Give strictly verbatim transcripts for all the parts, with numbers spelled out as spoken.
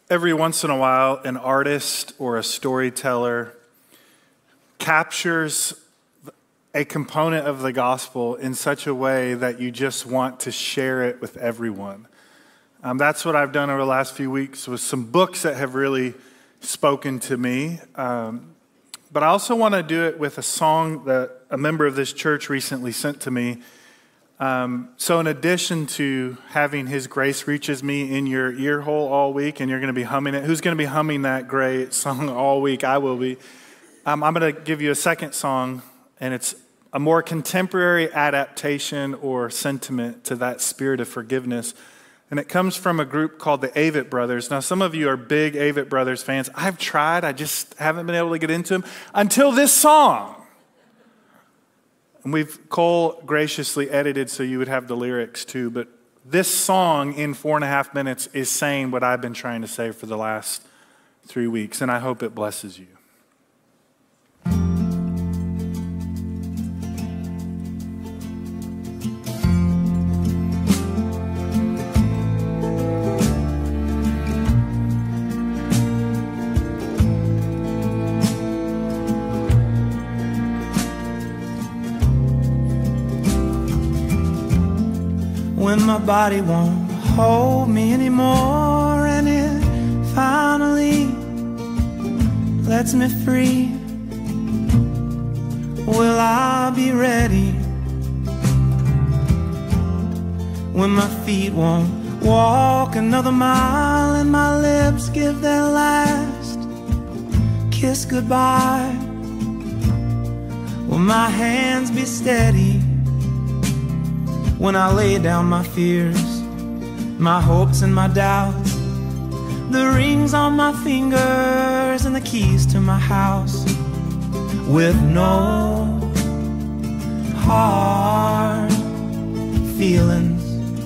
Every once in a while, an artist or a storyteller captures a component of the gospel in such a way that you just want to share it with everyone. Um, that's what I've done over the last few weeks with some books that have really spoken to me. Um, but I also want to do it with a song that a member of this church recently sent to me. Um, so in addition to having His Grace Reaches Me in your ear hole all week, and you're going to be humming it, who's going to be humming that great song all week? I will be. Um, I'm going to give you a second song, and it's a more contemporary adaptation or sentiment to that spirit of forgiveness. And it comes from a group called the Avett Brothers. Now, some of you are big Avett Brothers fans. I've tried. I just haven't been able to get into them until this song. And we've Cole graciously edited so you would have the lyrics too. But this song in four and a half minutes is saying what I've been trying to say for the last three weeks. And I hope it blesses you. When my body won't hold me anymore and it finally lets me free, will I be ready? When my feet won't walk another mile and my lips give their last kiss goodbye, will my hands be steady? When I lay down my fears, my hopes and my doubts, the rings on my fingers and the keys to my house, with no hard feelings.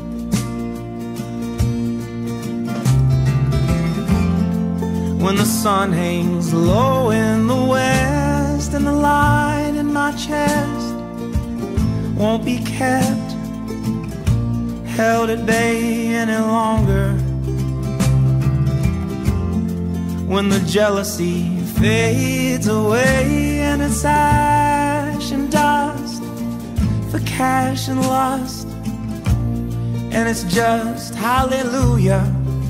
When the sun hangs low in the west and the light in my chest won't be kept, held at bay any longer. When the jealousy fades away and it's ash and dust for cash and lust, and it's just hallelujah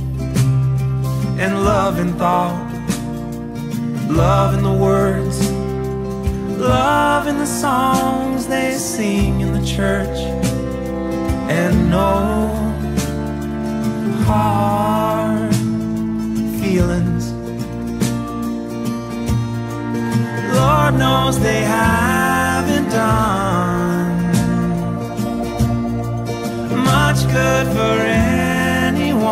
and love in thought, love in the words, love in the songs they sing in the church, and no hard feelings. Lord knows they haven't done much good for anyone,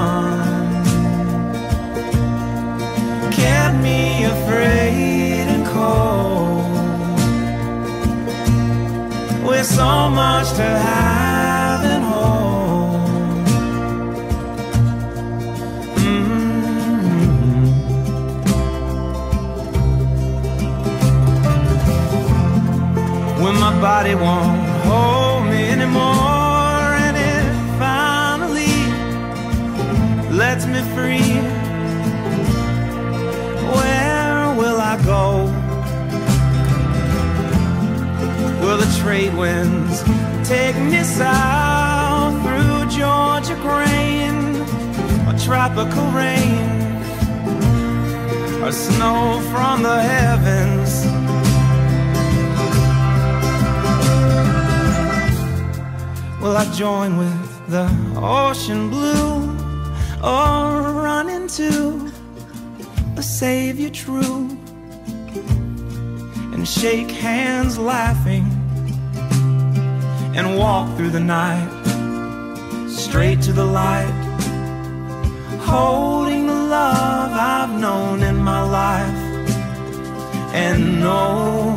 kept me afraid and cold, with so much to have and hold. Mm-hmm. When my body won't hold me anymore and it finally lets me free, where will I go? Will the trade winds take me south through Georgia grain, or tropical rain, or snow from the heavens? Will I join with the ocean blue, or run into a Savior true and shake hands laughing and walk through the night straight to the light, holding the love I've known in my life, and no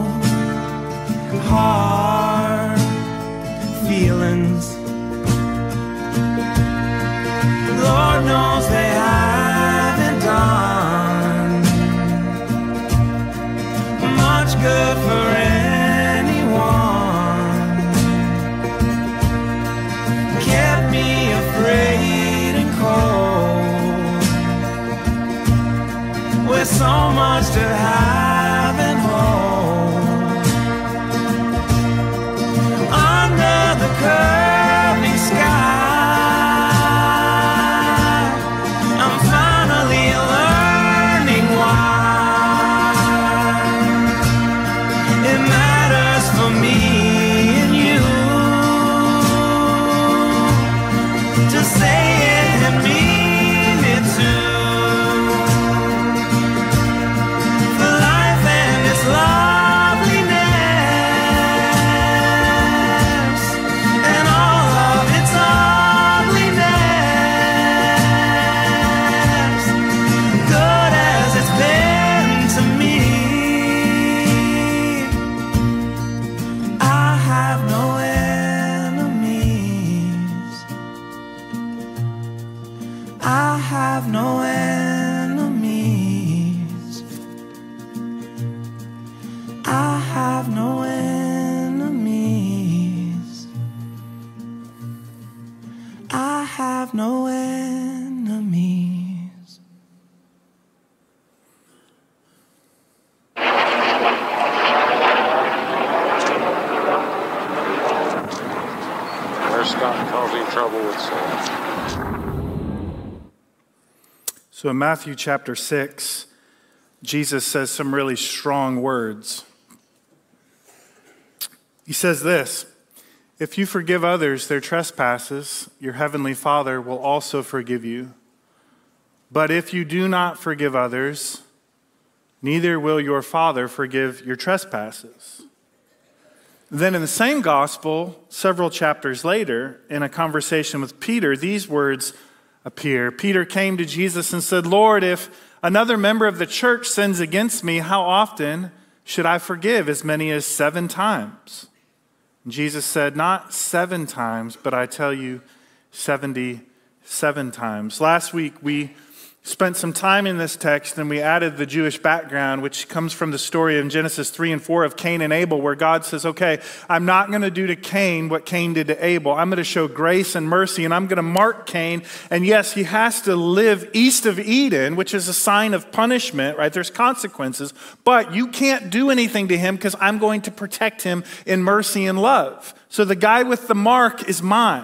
hard feelings. Lord knows they haven't done much good for anyone, kept me afraid and cold, having hope. Under the curving sky, I'm finally learning why it matters for me and you to say it and mean it too. For life and its loveliness and all of its ugliness, good as it's been to me, I have no enemies. I have no enemies. I have no enemies. I have no enemies. There's Scott causing trouble with Saul. So in Matthew chapter six, Jesus says some really strong words. He says this, "If you forgive others their trespasses, your heavenly Father will also forgive you. But if you do not forgive others, neither will your Father forgive your trespasses." Then in the same gospel, several chapters later, in a conversation with Peter, these words appear. Peter came to Jesus and said, "Lord, if another member of the church sins against me, how often should I forgive? As many as seven times?" And Jesus said, "Not seven times, but I tell you, seventy-seven times." Last week, we spent some time in this text and we added the Jewish background, which comes from the story in Genesis three and four of Cain and Abel, where God says, okay, I'm not going to do to Cain what Cain did to Abel. I'm going to show grace and mercy, and I'm going to mark Cain. And yes, he has to live east of Eden, which is a sign of punishment, right? There's consequences, but you can't do anything to him because I'm going to protect him in mercy and love. So the guy with the mark is mine.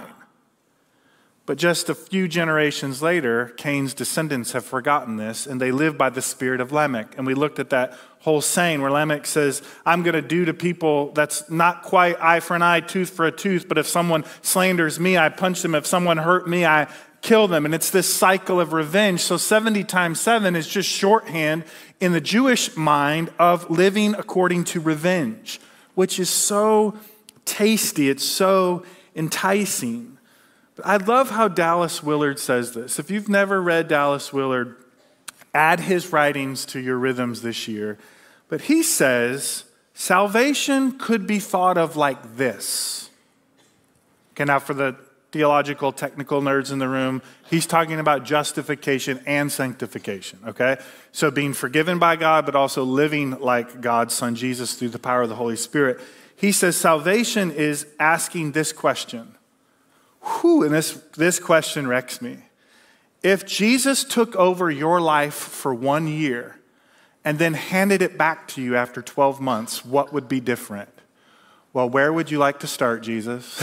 But just a few generations later, Cain's descendants have forgotten this, and they live by the spirit of Lamech. And we looked at that whole saying where Lamech says, I'm going to do to people that's not quite eye for an eye, tooth for a tooth, but if someone slanders me, I punch them. If someone hurt me, I kill them. And it's this cycle of revenge. So seventy times seven is just shorthand in the Jewish mind of living according to revenge, which is so tasty. It's so enticing. I love how Dallas Willard says this. If you've never read Dallas Willard, add his writings to your rhythms this year. But he says, salvation could be thought of like this. Okay, now for the theological, technical nerds in the room, he's talking about justification and sanctification, okay? So being forgiven by God, but also living like God's Son Jesus through the power of the Holy Spirit. He says salvation is asking this question. Whew, and this, this question wrecks me. If Jesus took over your life for one year and then handed it back to you after twelve months, what would be different? Well, where would you like to start, Jesus?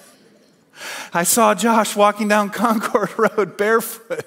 I saw Josh walking down Concord Road barefoot.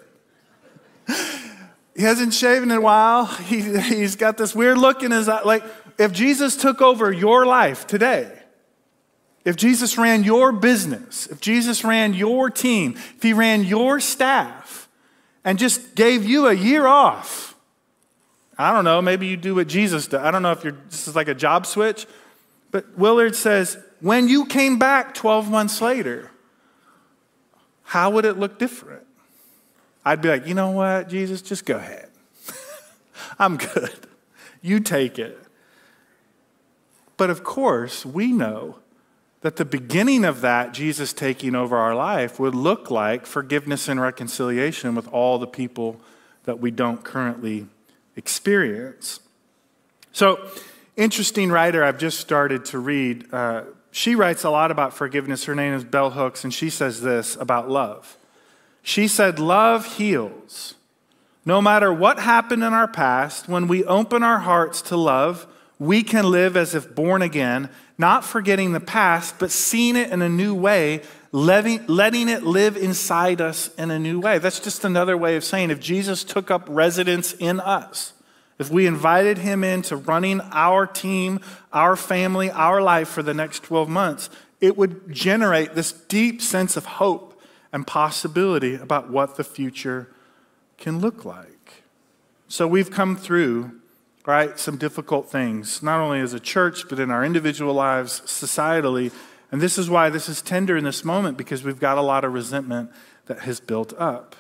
He hasn't shaven in a while. He, he's got this weird look in his eye. Like, if Jesus took over your life today, if Jesus ran your business, if Jesus ran your team, if he ran your staff and just gave you a year off, I don't know, maybe you do what Jesus did. I don't know if you're, this is like a job switch, but Willard says, when you came back twelve months later, how would it look different? I'd be like, you know what, Jesus, just go ahead. I'm good. You take it. But of course, we know that the beginning of that, Jesus taking over our life, would look like forgiveness and reconciliation with all the people that we don't currently experience. So, interesting writer I've just started to read. Uh, she writes a lot about forgiveness. Her name is Bell Hooks, and she says this about love. She said, love heals. No matter what happened in our past, when we open our hearts to love, we can live as if born again, not forgetting the past, but seeing it in a new way, letting, letting it live inside us in a new way. That's just another way of saying if Jesus took up residence in us, if we invited him into running our team, our family, our life for the next twelve months, it would generate this deep sense of hope and possibility about what the future can look like. So we've come through, right, some difficult things, not only as a church, but in our individual lives, societally. And this is why this is tender in this moment, because we've got a lot of resentment that has built up.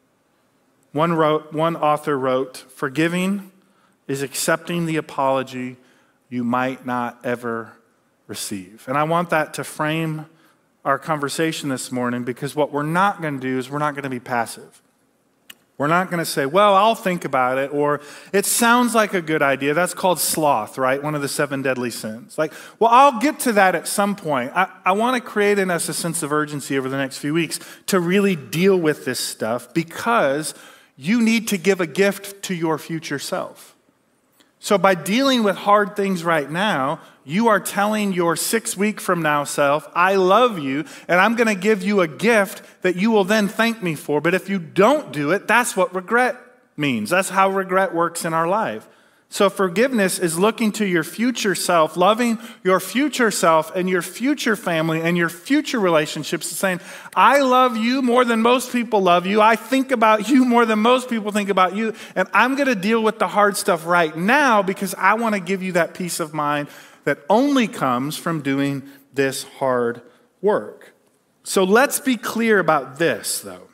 One wrote, one author wrote, "Forgiving is accepting the apology you might not ever receive." And I want that to frame our conversation this morning, because what we're not going to do is we're not going to be passive. We're not going to say, well, I'll think about it, or it sounds like a good idea. That's called sloth, right? One of the seven deadly sins. Like, well, I'll get to that at some point. I, I want to create in us a sense of urgency over the next few weeks to really deal with this stuff, because you need to give a gift to your future self. So by dealing with hard things right now, you are telling your six week from now self, I love you, and I'm going to give you a gift that you will then thank me for. But if you don't do it, that's what regret means. That's how regret works in our life. So forgiveness is looking to your future self, loving your future self and your future family and your future relationships, and saying, I love you more than most people love you. I think about you more than most people think about you. And I'm going to deal with the hard stuff right now because I want to give you that peace of mind that only comes from doing this hard work. So let's be clear about this, though.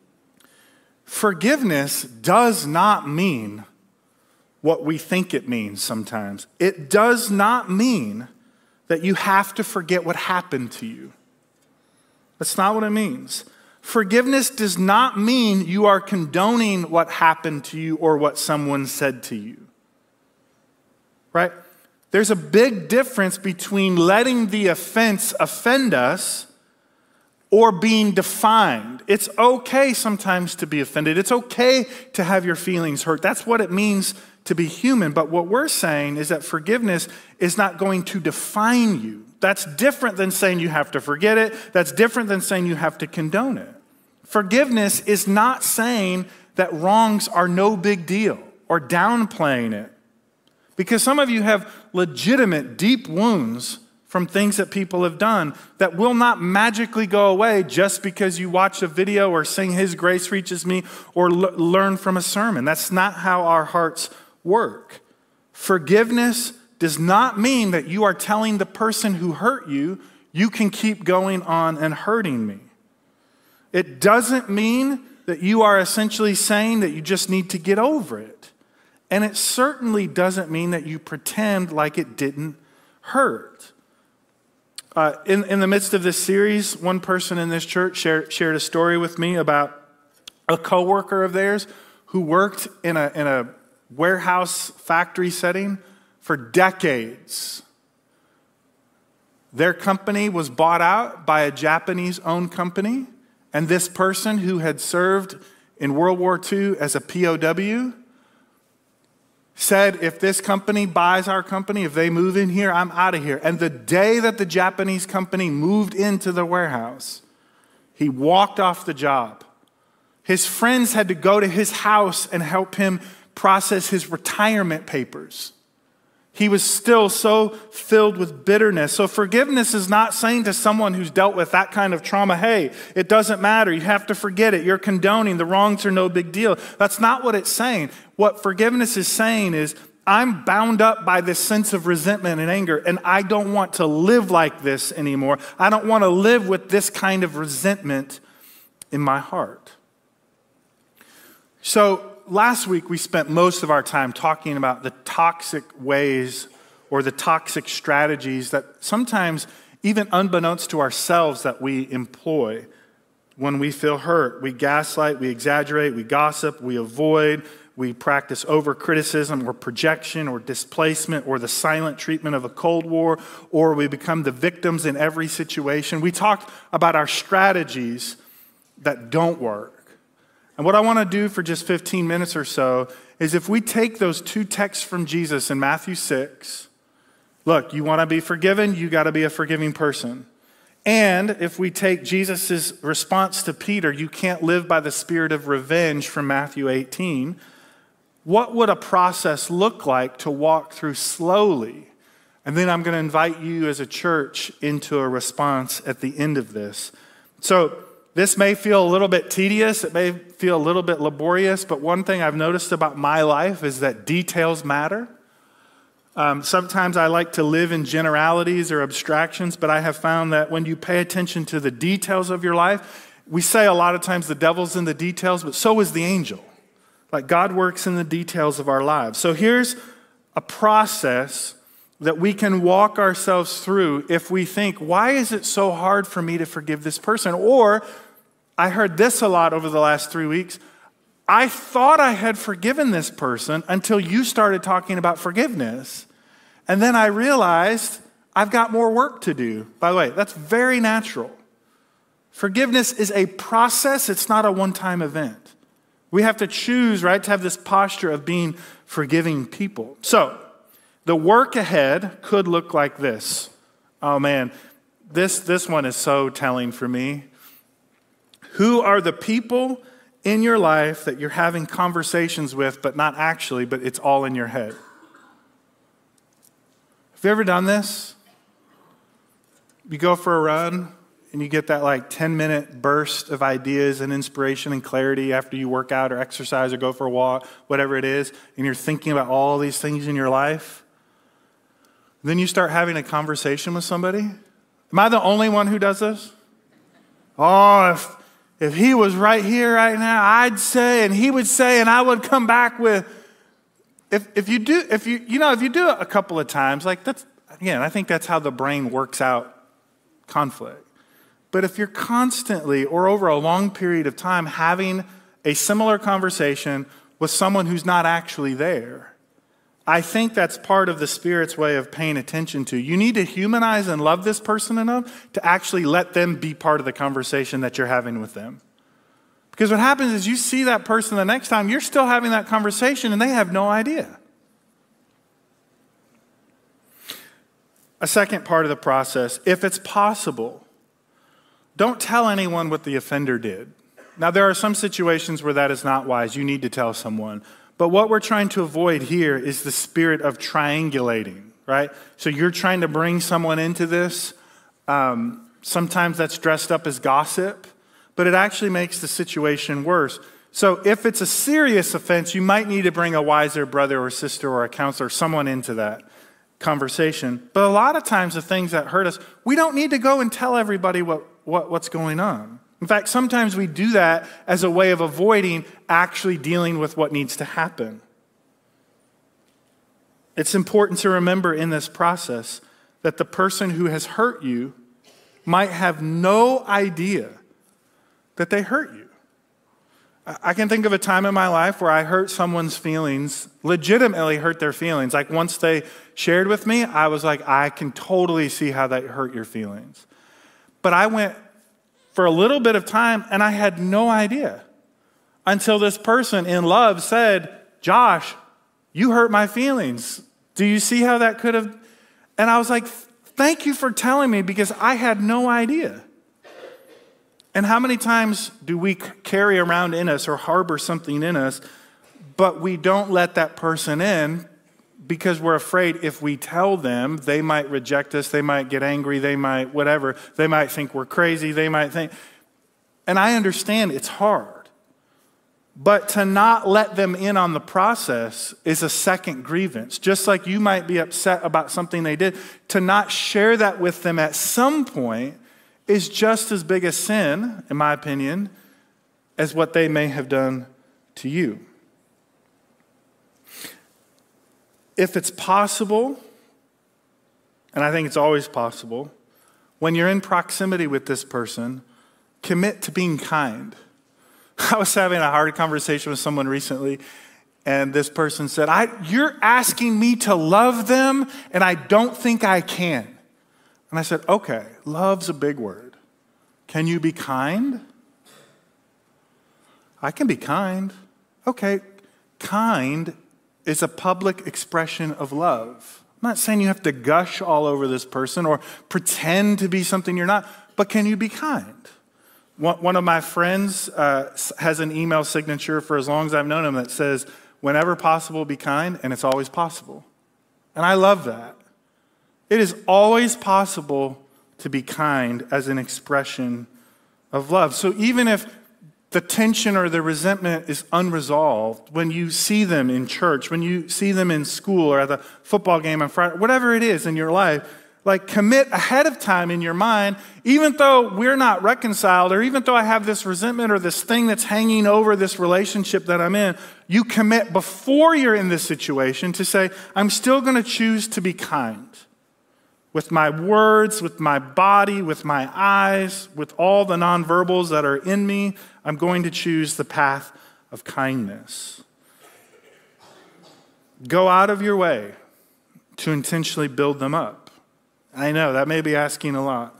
Forgiveness does not mean what we think it means sometimes. It does not mean that you have to forget what happened to you. That's not what it means. Forgiveness does not mean you are condoning what happened to you or what someone said to you. Right? There's a big difference between letting the offense offend us or being defined. It's okay sometimes to be offended. It's okay to have your feelings hurt. That's what it means to be human. But what we're saying is that forgiveness is not going to define you. That's different than saying you have to forget it. That's different than saying you have to condone it. Forgiveness is not saying that wrongs are no big deal or downplaying it. Because some of you have legitimate deep wounds from things that people have done that will not magically go away just because you watch a video or sing His Grace Reaches Me or l- learn from a sermon. That's not how our hearts work. Forgiveness does not mean that you are telling the person who hurt you, you can keep going on and hurting me. It doesn't mean that you are essentially saying that you just need to get over it. And it certainly doesn't mean that you pretend like it didn't hurt. Uh, in, in the midst of this series, one person in this church shared, shared a story with me about a coworker of theirs who worked in a, in a warehouse factory setting for decades. Their company was bought out by a Japanese-owned company, and this person who had served in World War Two as a P O W said, if this company buys our company, if they move in here, I'm out of here. And the day that the Japanese company moved into the warehouse, he walked off the job. His friends had to go to his house and help him process his retirement papers. He was still so filled with bitterness. So forgiveness is not saying to someone who's dealt with that kind of trauma, hey, it doesn't matter. You have to forget it. You're condoning. The wrongs are no big deal. That's not what it's saying. What forgiveness is saying is, I'm bound up by this sense of resentment and anger, and I don't want to live like this anymore. I don't want to live with this kind of resentment in my heart. So, last week, we spent most of our time talking about the toxic ways or the toxic strategies that sometimes, even unbeknownst to ourselves, that we employ when we feel hurt. We gaslight, we exaggerate, we gossip, we avoid, we practice over-criticism or projection or displacement or the silent treatment of a Cold War, or we become the victims in every situation. We talked about our strategies that don't work. And what I want to do for just fifteen minutes or so is if we take those two texts from Jesus in Matthew six, look, you want to be forgiven, you got to be a forgiving person. And if we take Jesus' response to Peter, you can't live by the spirit of revenge from Matthew eighteen, what would a process look like to walk through slowly? And then I'm going to invite you as a church into a response at the end of this. So this may feel a little bit tedious, it may feel a little bit laborious, but one thing I've noticed about my life is that details matter. Um, sometimes I like to live in generalities or abstractions, but I have found that when you pay attention to the details of your life, we say a lot of times the devil's in the details, but so is the angel. Like God works in the details of our lives. So here's a process that we can walk ourselves through if we think, why is it so hard for me to forgive this person? Or I heard this a lot over the last three weeks. I thought I had forgiven this person until you started talking about forgiveness. And then I realized I've got more work to do. By the way, that's very natural. Forgiveness is a process. It's not a one-time event. We have to choose, right, to have this posture of being forgiving people. So the work ahead could look like this. Oh man, this, this one is so telling for me. Who are the people in your life that you're having conversations with, but not actually, but it's all in your head? Have you ever done this? You go for a run and you get that like ten minute burst of ideas and inspiration and clarity after you work out or exercise or go for a walk, whatever it is, and you're thinking about all these things in your life. Then you start having a conversation with somebody. Am I the only one who does this? Oh, if If he was right here right now, I'd say, and he would say, and I would come back with. If if you do, if you you know, if you do it a couple of times, like that's again, I think that's how the brain works out conflict. But if you're constantly or over a long period of time having a similar conversation with someone who's not actually there, I think that's part of the Spirit's way of paying attention to. You need to humanize and love this person enough to actually let them be part of the conversation that you're having with them. Because what happens is you see that person the next time, you're still having that conversation and they have no idea. A second part of the process, if it's possible, don't tell anyone what the offender did. Now, there are some situations where that is not wise. You need to tell someone. But what we're trying to avoid here is the spirit of triangulating, right? So you're trying to bring someone into this. Um, sometimes that's dressed up as gossip, but it actually makes the situation worse. So if it's a serious offense, you might need to bring a wiser brother or sister or a counselor, someone into that conversation. But a lot of times the things that hurt us, we don't need to go and tell everybody what, what what's going on. In fact, sometimes we do that as a way of avoiding actually dealing with what needs to happen. It's important to remember in this process that the person who has hurt you might have no idea that they hurt you. I can think of a time in my life where I hurt someone's feelings, legitimately hurt their feelings. Like once they shared with me, I was like, I can totally see how that hurt your feelings. But I went for a little bit of time, and I had no idea until this person in love said, Josh, you hurt my feelings. Do you see how that could have? And I was like, thank you for telling me because I had no idea. And how many times do we carry around in us or harbor something in us, but we don't let that person in because we're afraid if we tell them, they might reject us, they might get angry, they might whatever, they might think we're crazy, they might think, and I understand it's hard. But to not let them in on the process is a second grievance. Just like you might be upset about something they did, to not share that with them at some point is just as big a sin, in my opinion, as what they may have done to you. If it's possible, and I think it's always possible, when you're in proximity with this person, commit to being kind. I was having a hard conversation with someone recently, and this person said, I, you're asking me to love them, and I don't think I can. And I said, okay, love's a big word. Can you be kind? I can be kind. Okay, kind is a public expression of love. I'm not saying you have to gush all over this person or pretend to be something you're not, but can you be kind? One of my friends uh, has an email signature for as long as I've known him that says, whenever possible, be kind, and it's always possible. And I love that. It is always possible to be kind as an expression of love. So even if the tension or the resentment is unresolved, when you see them in church, when you see them in school or at the football game on Friday, whatever it is in your life, like commit ahead of time in your mind, even though we're not reconciled, or even though I have this resentment or this thing that's hanging over this relationship that I'm in, you commit before you're in this situation to say, I'm still going to choose to be kind. With my words, with my body, with my eyes, with all the nonverbals that are in me, I'm going to choose the path of kindness. Go out of your way to intentionally build them up. I know, that may be asking a lot.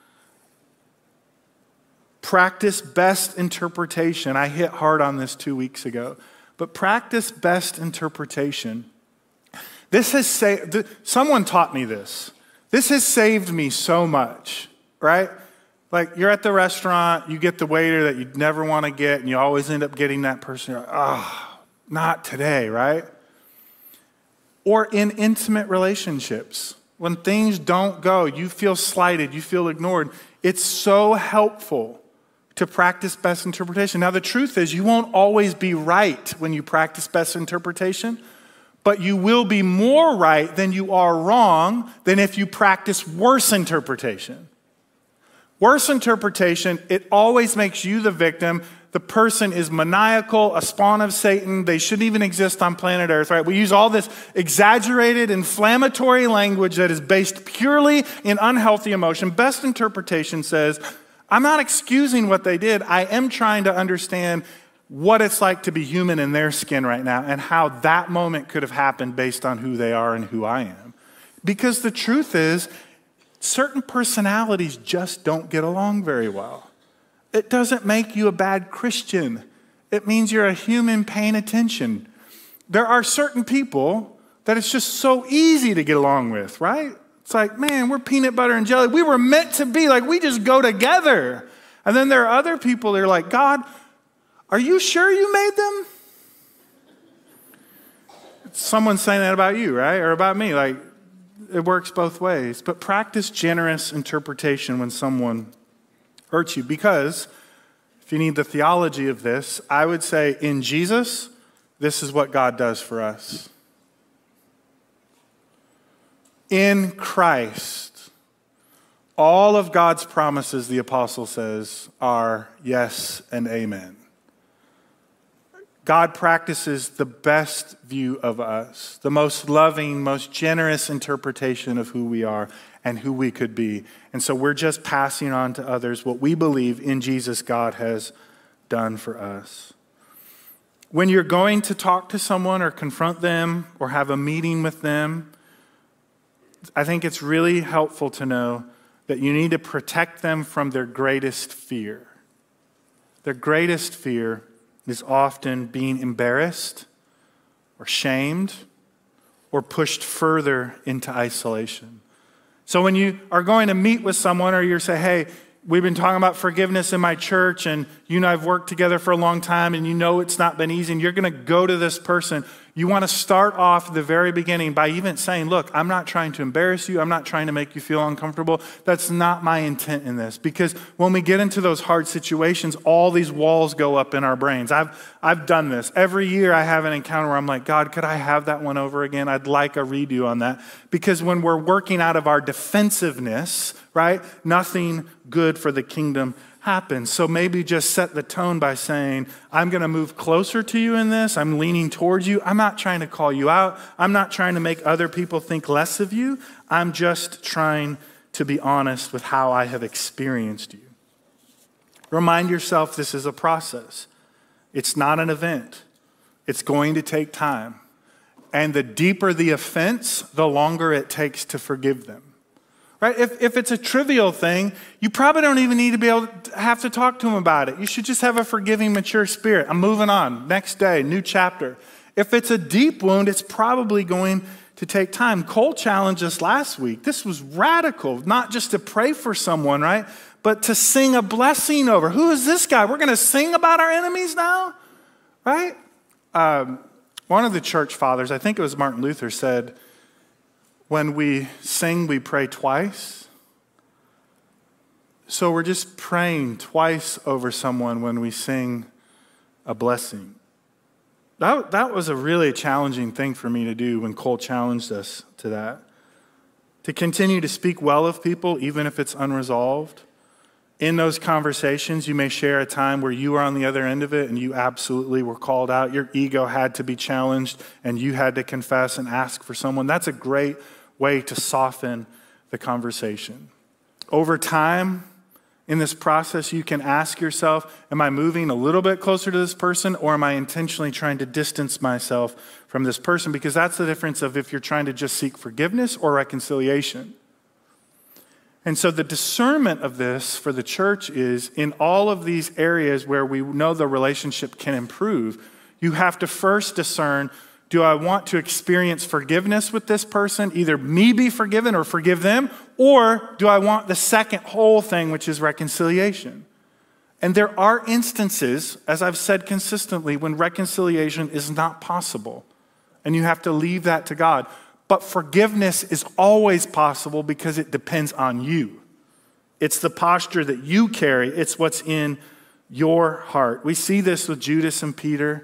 Practice best interpretation. I hit hard on this two weeks ago. But practice best interpretation. This has saved, someone taught me this. This has saved me so much, right? Like you're at the restaurant, you get the waiter that you'd never want to get, and you always end up getting that person. You're like, oh, not today, right? Or in intimate relationships. When things don't go, you feel slighted, you feel ignored. It's so helpful to practice best interpretation. Now, the truth is you won't always be right when you practice best interpretation, but you will be more right than you are wrong than if you practice worse interpretation. Worse interpretation, it always makes you the victim. The person is maniacal, a spawn of Satan. They shouldn't even exist on planet Earth, right? We use all this exaggerated, inflammatory language that is based purely in unhealthy emotion. Best interpretation says, I'm not excusing what they did. I am trying to understand what it's like to be human in their skin right now and how that moment could have happened based on who they are and who I am. Because the truth is, certain personalities just don't get along very well. It doesn't make you a bad Christian. It means you're a human paying attention. There are certain people that it's just so easy to get along with, right? It's like, man, we're peanut butter and jelly. We were meant to be, like we just go together. And then there are other people that are like, God, are you sure you made them? Someone's saying that about you, right? Or about me. Like, it works both ways. But practice generous interpretation when someone hurts you. Because if you need the theology of this, I would say in Jesus, this is what God does for us. In Christ, all of God's promises, the apostle says, are yes and amen. God practices the best view of us, the most loving, most generous interpretation of who we are and who we could be. And so we're just passing on to others what we believe in Jesus God has done for us. When you're going to talk to someone or confront them or have a meeting with them, I think it's really helpful to know that you need to protect them from their greatest fear. Their greatest fear is often being embarrassed or shamed or pushed further into isolation. So when you are going to meet with someone or you say, hey, we've been talking about forgiveness in my church and you and I have worked together for a long time and you know it's not been easy and you're going to go to this person, you want to start off at the very beginning by even saying, look, I'm not trying to embarrass you. I'm not trying to make you feel uncomfortable. That's not my intent in this. Because when we get into those hard situations, all these walls go up in our brains. I've, I've done this. Every year I have an encounter where I'm like, God, could I have that one over again? I'd like a redo on that. Because when we're working out of our defensiveness, right, nothing good for the kingdom happens. So maybe just set the tone by saying, I'm going to move closer to you in this. I'm leaning towards you. I'm not trying to call you out. I'm not trying to make other people think less of you. I'm just trying to be honest with how I have experienced you. Remind yourself this is a process. It's not an event. It's going to take time. And the deeper the offense, the longer it takes to forgive them. right? If, if it's a trivial thing, you probably don't even need to be able to have to talk to them about it. You should just have a forgiving, mature spirit. I'm moving on. Next day, new chapter. If it's a deep wound, it's probably going to take time. Cole challenged us last week. This was radical, not just to pray for someone, right? But to sing a blessing over. Who is this guy? We're going to sing about our enemies now, right? Um, one of the church fathers, I think it was Martin Luther, said, when we sing, we pray twice. So we're just praying twice over someone when we sing a blessing. That, that was a really challenging thing for me to do when Cole challenged us to that. To continue to speak well of people, even if it's unresolved. In those conversations, you may share a time where you were on the other end of it and you absolutely were called out. Your ego had to be challenged and you had to confess and ask for someone. That's a great way to soften the conversation. Over time, in this process, you can ask yourself, am I moving a little bit closer to this person, or am I intentionally trying to distance myself from this person? Because that's the difference of if you're trying to just seek forgiveness or reconciliation. And so the discernment of this for the church is in all of these areas where we know the relationship can improve, you have to first discern, do I want to experience forgiveness with this person, either me be forgiven or forgive them, or do I want the second whole thing, which is reconciliation? And there are instances, as I've said consistently, when reconciliation is not possible, and you have to leave that to God. But forgiveness is always possible because it depends on you. It's the posture that you carry. It's what's in your heart. We see this with Judas and Peter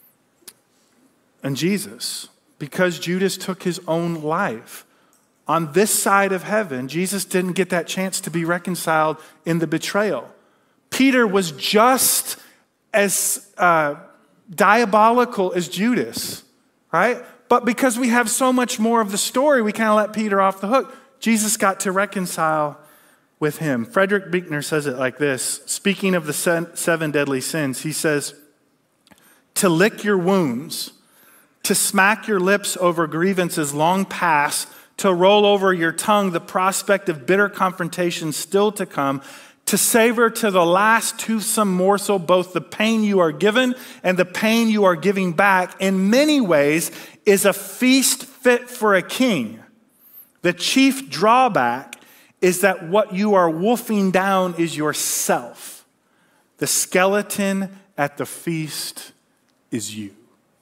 and Jesus. Because Judas took his own life on this side of heaven, Jesus didn't get that chance to be reconciled in the betrayal. Peter was just as uh, diabolical as Judas, right? But because we have so much more of the story, we kind of let Peter off the hook. Jesus got to reconcile with him. Frederick Buechner says it like this. Speaking of the seven deadly sins, he says, to lick your wounds, to smack your lips over grievances long past, to roll over your tongue the prospect of bitter confrontation still to come, to savor to the last toothsome morsel both the pain you are given and the pain you are giving back, in many ways is a feast fit for a king. The chief drawback is that what you are wolfing down is yourself. The skeleton at the feast is you.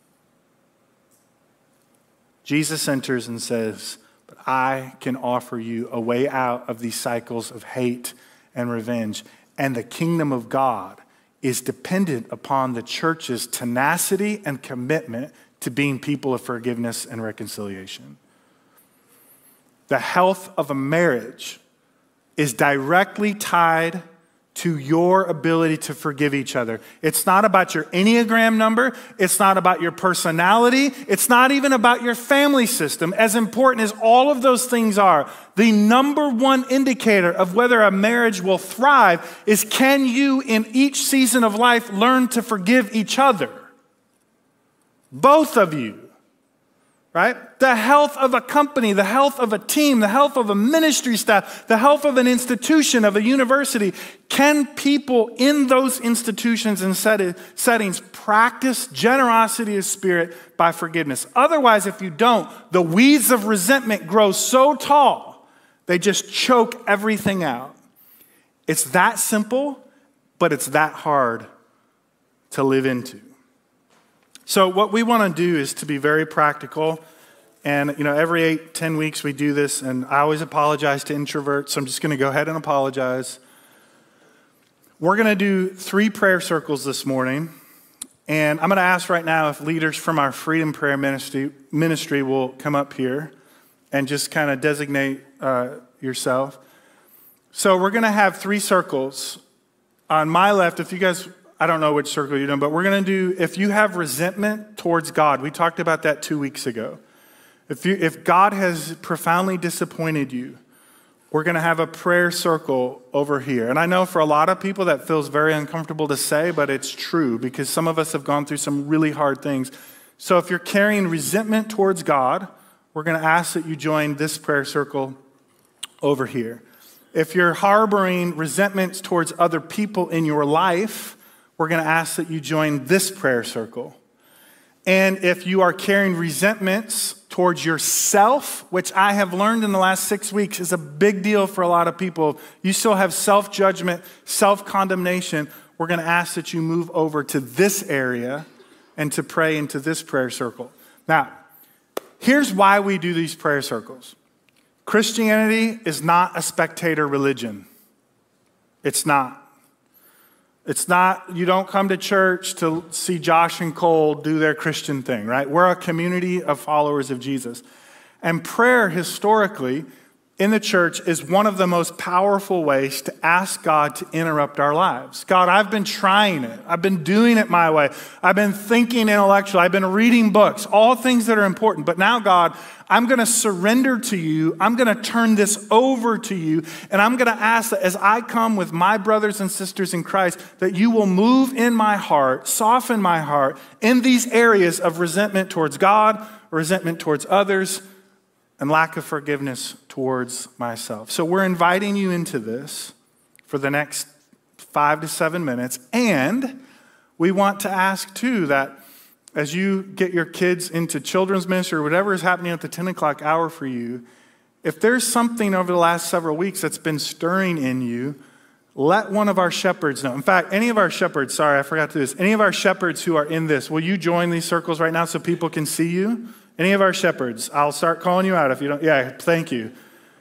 Jesus enters and says, but I can offer you a way out of these cycles of hate and revenge. And the kingdom of God is dependent upon the church's tenacity and commitment to being people of forgiveness and reconciliation. The health of a marriage is directly tied to your ability to forgive each other. It's not about your Enneagram number. It's not about your personality. It's not even about your family system. As important as all of those things are, the number one indicator of whether a marriage will thrive is, can you in each season of life learn to forgive each other? Both of you. Right? The health of a company, the health of a team, the health of a ministry staff, the health of an institution, of a university. Can people in those institutions and settings practice generosity of spirit by forgiveness? Otherwise, if you don't, the weeds of resentment grow so tall, they just choke everything out. It's that simple, but it's that hard to live into. So what we want to do is to be very practical. And, you know, every eight, ten weeks we do this, and I always apologize to introverts, so I'm just going to go ahead and apologize. We're going to do three prayer circles this morning. And I'm going to ask right now if leaders from our Freedom Prayer Ministry, ministry will come up here and just kind of designate uh, yourself. So we're going to have three circles. On my left, if you guys... I don't know which circle you're doing, but we're going to do, if you have resentment towards God, we talked about that two weeks ago. If you, if God has profoundly disappointed you, we're going to have a prayer circle over here. And I know for a lot of people that feels very uncomfortable to say, but it's true because some of us have gone through some really hard things. So if you're carrying resentment towards God, we're going to ask that you join this prayer circle over here. If you're harboring resentments towards other people in your life, we're going to ask that you join this prayer circle. And if you are carrying resentments towards yourself, which I have learned in the last six weeks is a big deal for a lot of people, you still have self-judgment, self-condemnation, we're going to ask that you move over to this area and to pray into this prayer circle. Now, here's why we do these prayer circles. Christianity is not a spectator religion. It's not. It's not, you don't come to church to see Josh and Cole do their Christian thing, right? We're a community of followers of Jesus. And prayer, historically, in the church is one of the most powerful ways to ask God to interrupt our lives. God, I've been trying it. I've been doing it my way. I've been thinking intellectually. I've been reading books, all things that are important. But now, God, I'm going to surrender to you. I'm going to turn this over to you. And I'm going to ask that as I come with my brothers and sisters in Christ, that you will move in my heart, soften my heart in these areas of resentment towards God, resentment towards others, and lack of forgiveness towards myself. So we're inviting you into this for the next five to seven minutes. And we want to ask, too, that as you get your kids into children's ministry or whatever is happening at the ten o'clock hour for you, if there's something over the last several weeks that's been stirring in you, let one of our shepherds know. In fact, any of our shepherds, sorry, I forgot to do this, any of our shepherds who are in this, will you join these circles right now so people can see you? Any of our shepherds, I'll start calling you out if you don't. Yeah, thank you.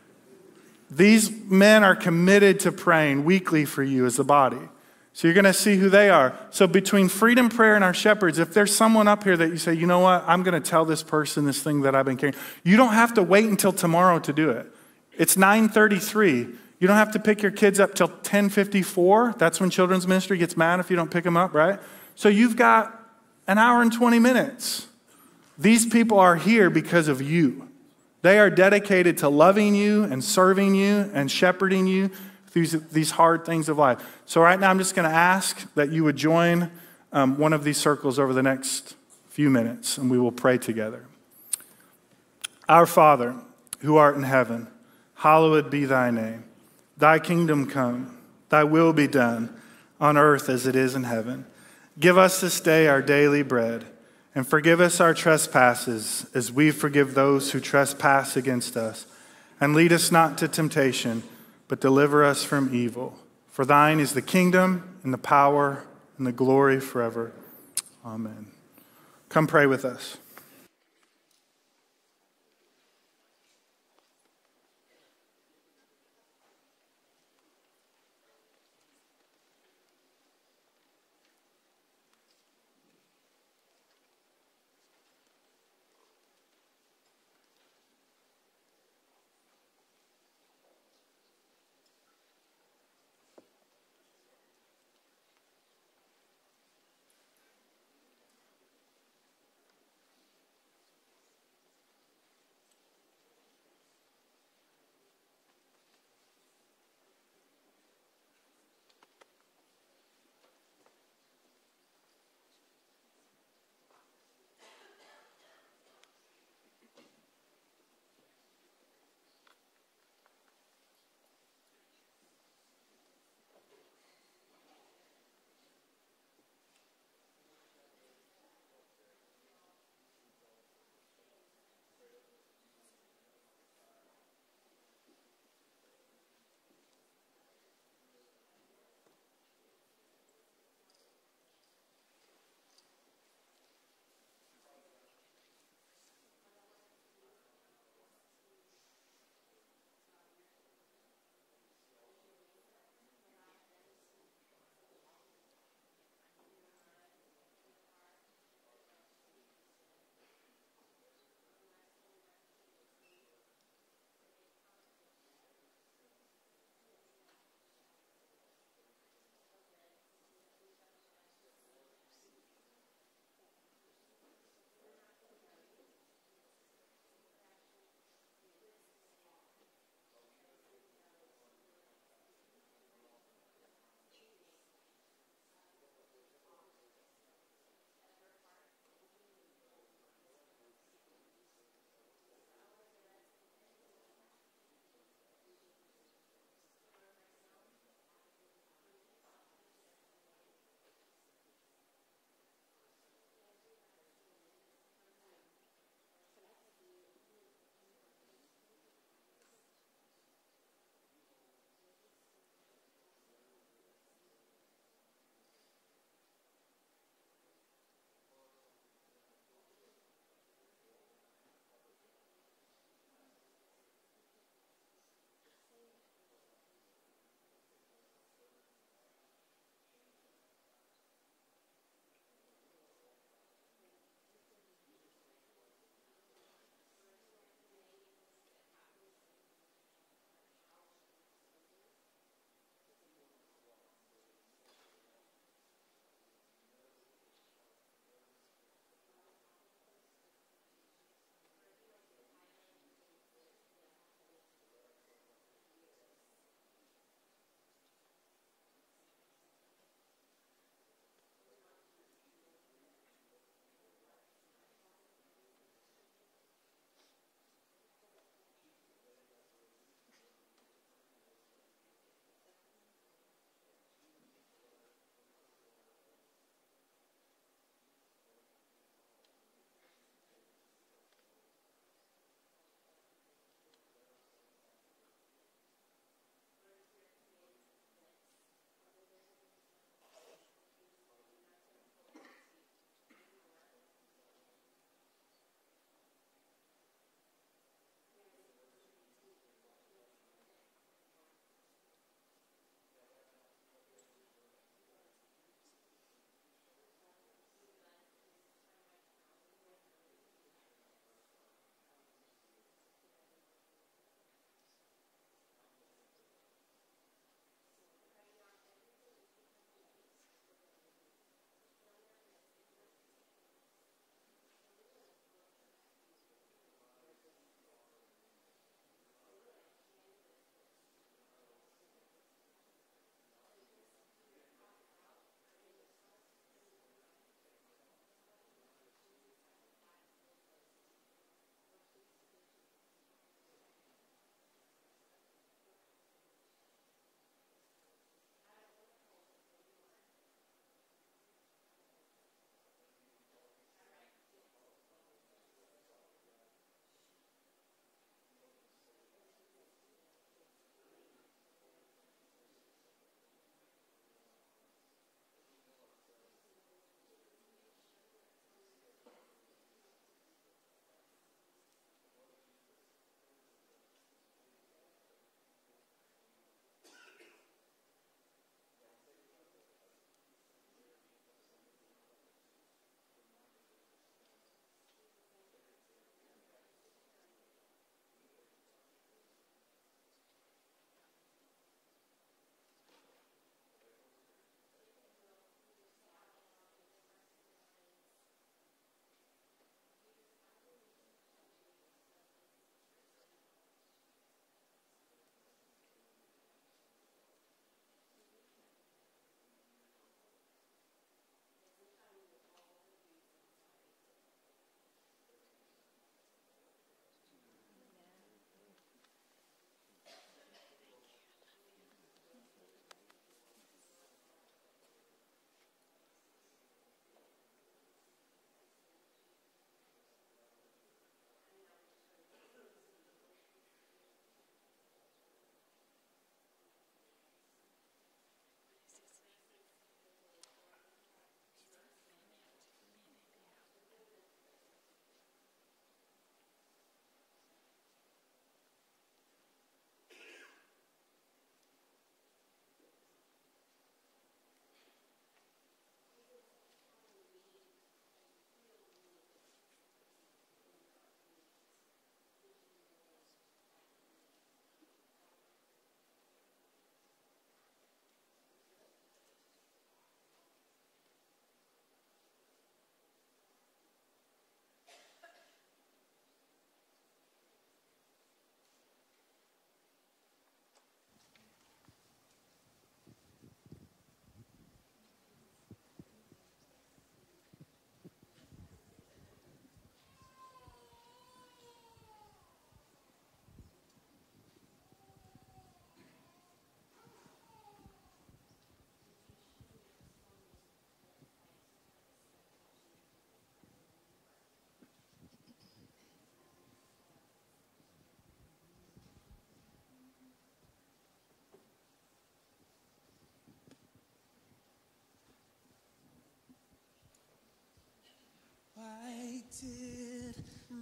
These men are committed to praying weekly for you as a body. So you're going to see who they are. So between Freedom Prayer and our shepherds, if there's someone up here that you say, you know what, I'm going to tell this person this thing that I've been carrying. You don't have to wait until tomorrow to do it. It's nine thirty-three. You don't have to pick your kids up till ten fifty-four. That's when children's ministry gets mad if you don't pick them up, right? So you've got an hour and twenty minutes. These people are here because of you. They are dedicated to loving you and serving you and shepherding you through these hard things of life. So right now I'm just going to ask that you would join um, one of these circles over the next few minutes, and we will pray together. Our Father, who art in heaven, hallowed be thy name. Thy kingdom come, thy will be done on earth as it is in heaven. Give us this day our daily bread, and forgive us our trespasses as we forgive those who trespass against us. And lead us not to temptation, but deliver us from evil. For thine is the kingdom and the power and the glory forever. Amen. Come pray with us.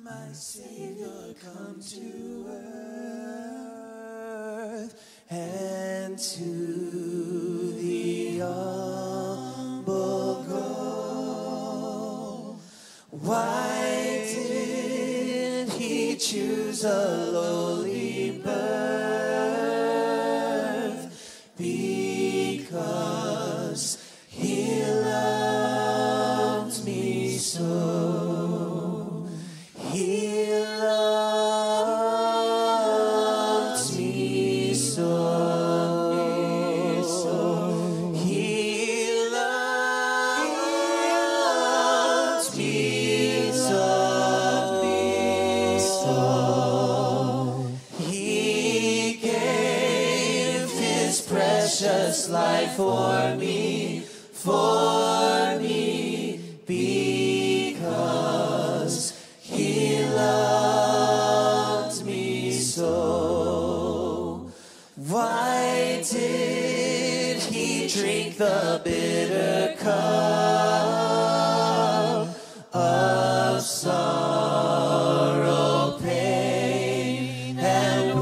My Savior, come to earth and to the humble go. Why did he choose a lowly birth? Because he loved me so. He loves me so. He loves me so. He gave his precious life for me, for me, because he loved me so. Why did he drink the bitter cup of sorrow, pain, and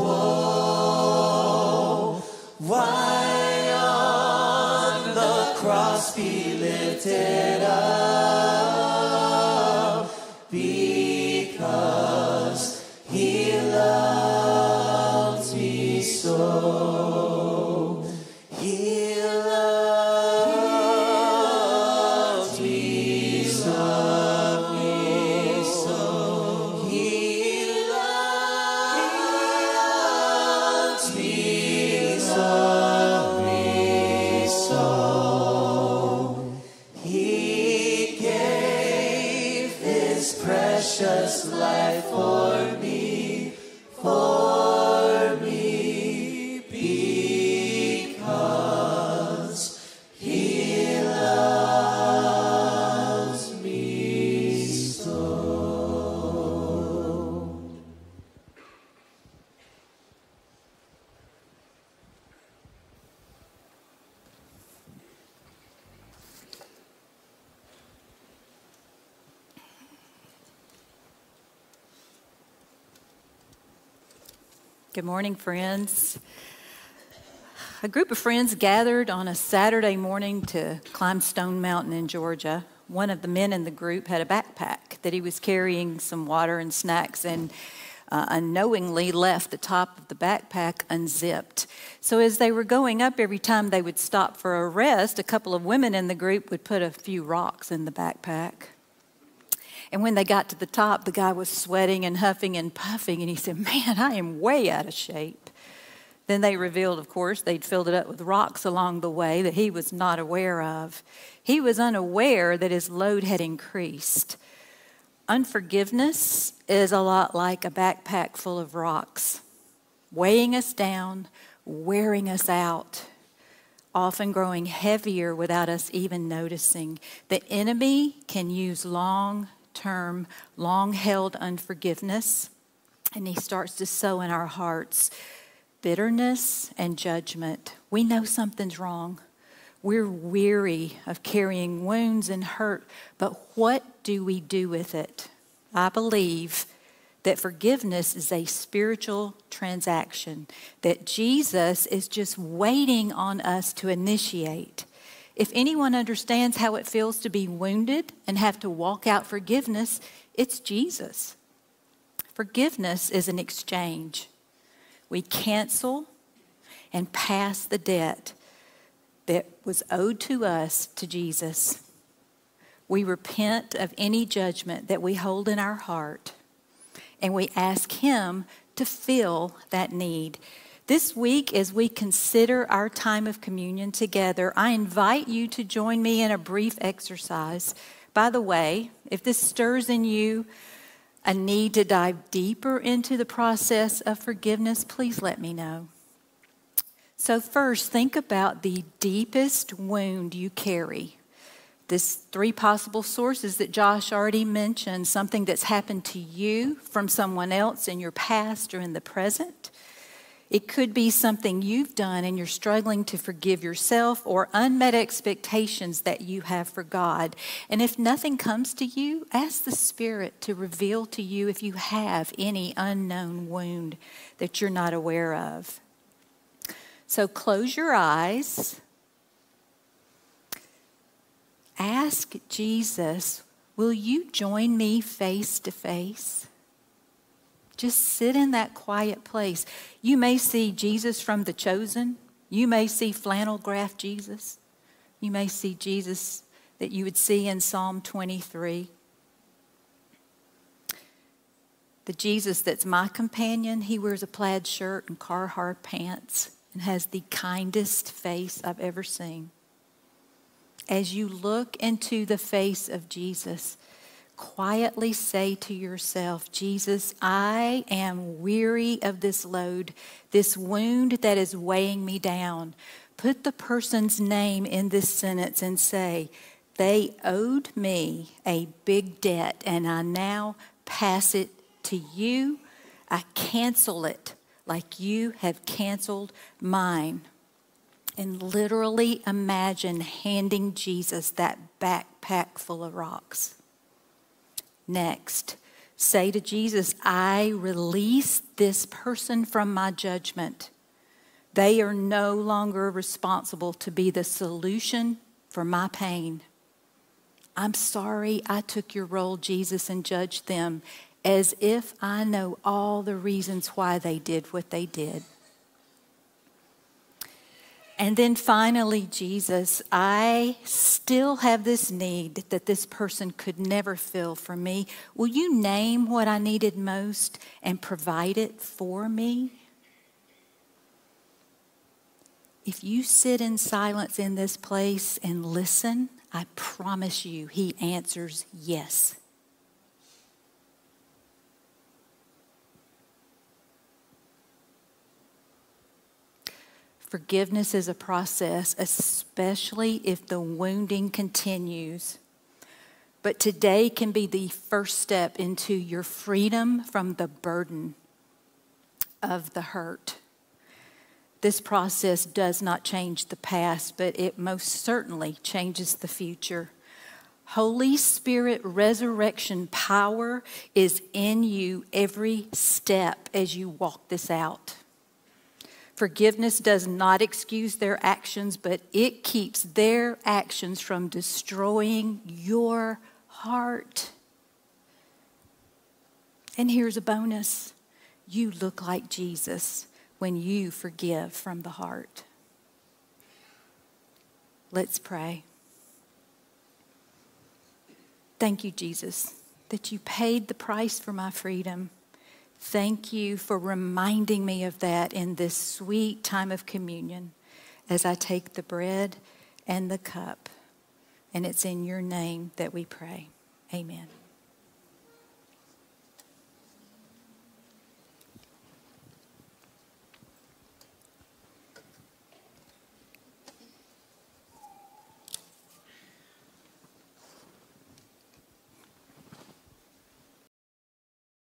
woe? Why on the cross be lifted up? Because he loves me so. He loves me so. He loves me so. He gave his precious life for me, for me, because he loves me so. Good morning, friends. A group of friends gathered on a Saturday morning to climb Stone Mountain in Georgia. One of the men in the group had a backpack that he was carrying some water and snacks and uh, unknowingly left the top of the backpack unzipped. So as they were going up, every time they would stop for a rest, a couple of women in the group would put a few rocks in the backpack. And when they got to the top, the guy was sweating and huffing and puffing, and he said, "Man, I am way out of shape." Then they revealed, of course, they'd filled it up with rocks along the way that he was not aware of. He was unaware that his load had increased. Unforgiveness is a lot like a backpack full of rocks, weighing us down, wearing us out, often growing heavier without us even noticing. The enemy can use long term, long-held unforgiveness, and he starts to sow in our hearts bitterness and judgment. We know something's wrong. We're weary of carrying wounds and hurt, but what do we do with it? I believe that forgiveness is a spiritual transaction that Jesus is just waiting on us to initiate. If anyone understands how it feels to be wounded and have to walk out forgiveness, it's Jesus. Forgiveness is an exchange. We cancel and pass the debt that was owed to us to Jesus. We repent of any judgment that we hold in our heart, and we ask him to fill that need. This week, as we consider our time of communion together, I invite you to join me in a brief exercise. By the way, if this stirs in you a need to dive deeper into the process of forgiveness, please let me know. So first, think about the deepest wound you carry. There's three possible sources that Josh already mentioned, something that's happened to you from someone else in your past or in the present. It could be something you've done and you're struggling to forgive yourself, or unmet expectations that you have for God. And if nothing comes to you, ask the Spirit to reveal to you if you have any unknown wound that you're not aware of. So close your eyes. Ask Jesus, will you join me face to face? Just sit in that quiet place. You may see Jesus from The Chosen. You may see flannel graph Jesus. You may see Jesus that you would see in Psalm twenty-three. The Jesus that's my companion, he wears a plaid shirt and Carhartt pants and has the kindest face I've ever seen. As you look into the face of Jesus, quietly say to yourself, Jesus, I am weary of this load, this wound that is weighing me down. Put the person's name in this sentence and say, they owed me a big debt and I now pass it to you. I cancel it like you have canceled mine. And literally imagine handing Jesus that backpack full of rocks. Next, say to Jesus, I release this person from my judgment. They are no longer responsible to be the solution for my pain. I'm sorry I took your role, Jesus, and judged them as if I know all the reasons why they did what they did. And then finally, Jesus, I still have this need that this person could never fill for me. Will you name what I needed most and provide it for me? If you sit in silence in this place and listen, I promise you he answers yes. Forgiveness is a process, especially if the wounding continues. But today can be the first step into your freedom from the burden of the hurt. This process does not change the past, but it most certainly changes the future. Holy Spirit resurrection power is in you every step as you walk this out. Forgiveness does not excuse their actions, but it keeps their actions from destroying your heart. And here's a bonus. You look like Jesus when you forgive from the heart. Let's pray. Thank you, Jesus, that you paid the price for my freedom. Thank you for reminding me of that in this sweet time of communion as I take the bread and the cup. And it's in your name that we pray. Amen.